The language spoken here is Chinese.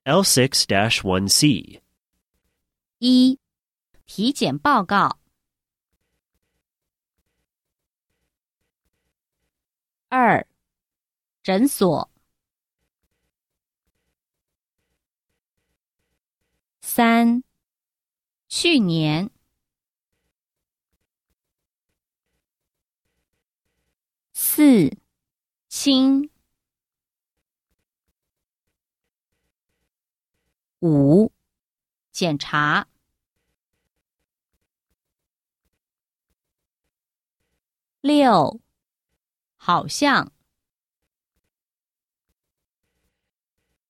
L6-1C. 一、体检报告。二、诊所。三、去年。四、亲。五、检查。六、好像。